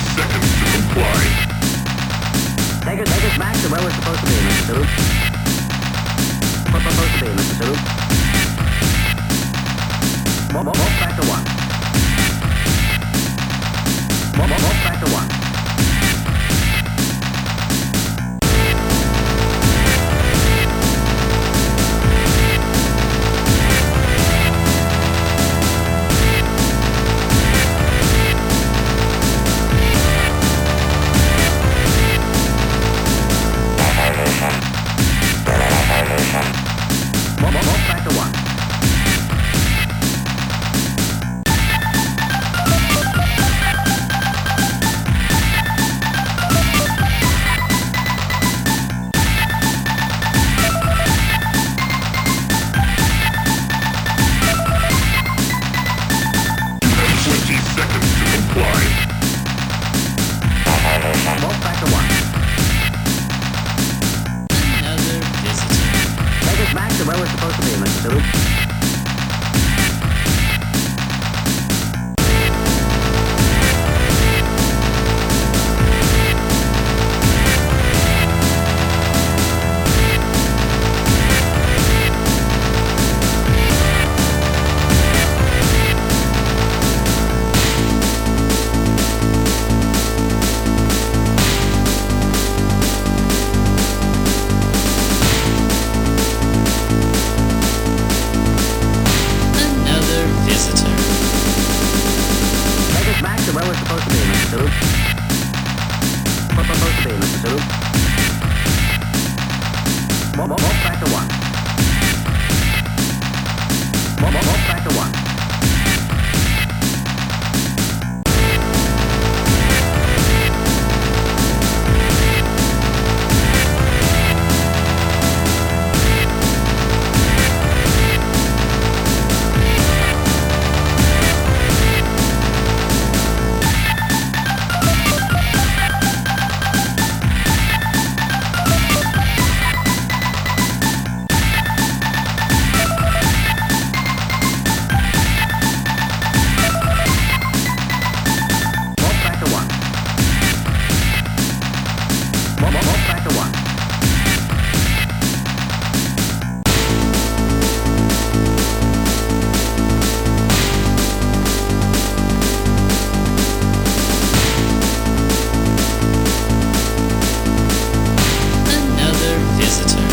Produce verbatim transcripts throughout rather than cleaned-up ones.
seconds to comply. Take us, take us back to where we're supposed to be, Mister Saru. We're supposed to be, Mister Saru. Walk, walk, walk back to one. Walk, walk, walk back to one. Walk, walk, walk back to one. twenty seconds to comply. Walk back to one. Another visitor. Take us back to where we're supposed to be, Mister Saru. Another visitor. Take us back to where we're supposed to be, Mister Saru. We're supposed to be, Mister Saru. Walk, walk, walk back to one. Walk, walk, walk back to one. Walk back to one. Walk, walk, walk back to one. Another visitor.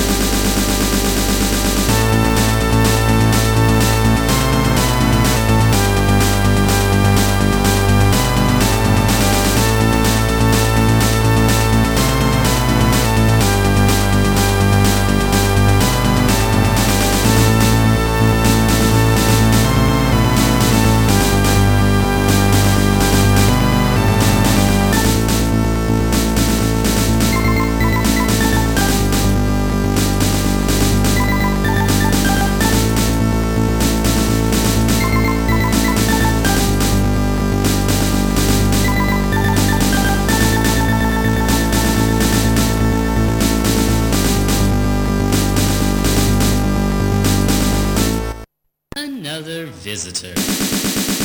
Another visitor.